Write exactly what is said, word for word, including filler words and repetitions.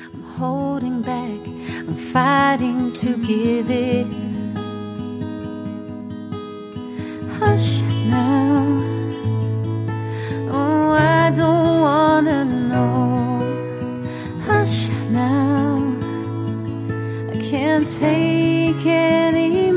I'm holding back, I'm fighting to give it. Hush now, oh, I don't wanna know. Hush now, I can't take anymore.